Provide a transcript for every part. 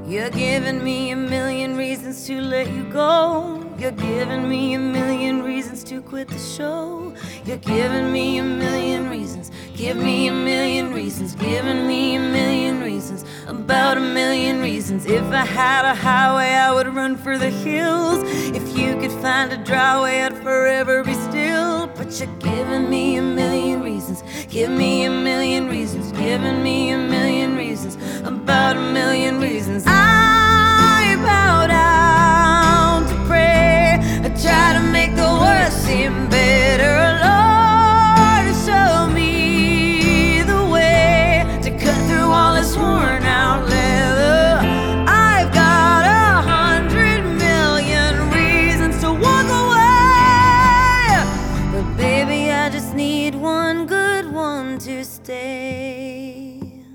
You're giving me a million reasons to let you go. You're giving me a million reasons to quit the show. You're giving me a million reasons. Give me a million reasons. Giving me a million reasons. About a million reasons. If I had a highway, I would run for the hills. If you could find a dry way, I'd forever be still. But you're giving me a million reasons. Give me a million reasons. Giving me a million reasons. About a million reasons. I bow down to pray. I try to make the worst seem better. Lord, show me the way to cut through all this worn out leather. I've got 100 million reasons to walk away, but baby, I just need one good one to stay.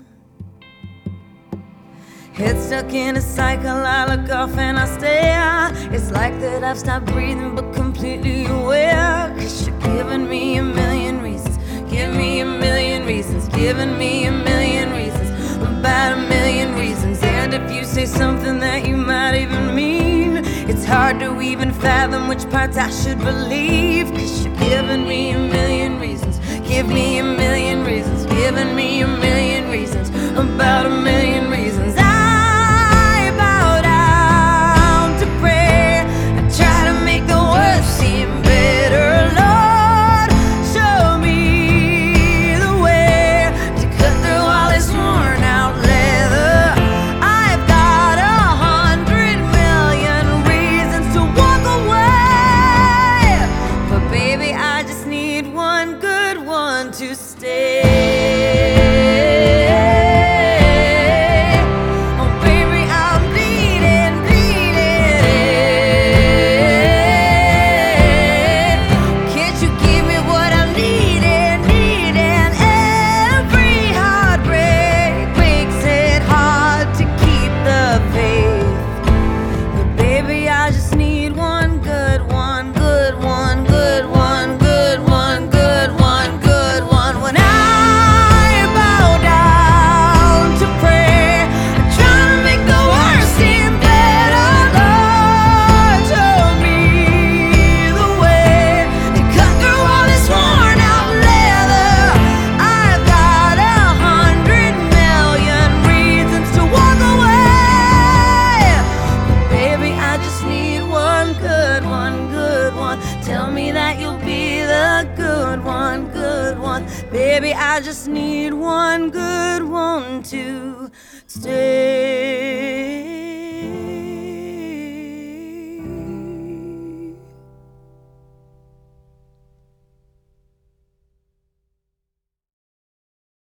Head stuck in a cycle, I look off and I stare. It's like that I've stopped breathing but completely aware. 'Cause you're giving me a million reasons. Give me a million reasons. Giving me a million reasons. About a million reasons. And if you say something that you might even mean, it's hard to even fathom which parts I should believe. 'Cause you're giving me a million reasons. Give me a million reasons. Giving me a million reasons. About a million reasons. To stay. Oh baby, I'm bleeding, bleeding. Can't you give me what I'm needing, needing? Every heartbreak makes it hard to keep the faith. But baby, I just need one good one, good one, good one, good one, good one. Tell me that you'll be the good one, good one. Baby, I just need one good one to stay.